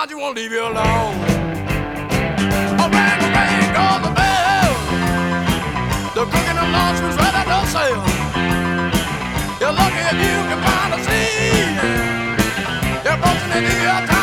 just won't leave you alone. Oh, bang, goes the bell. The cook in the lunch was right at the sale. You're lucky if you can find a seat. You're fortunate if you're tired.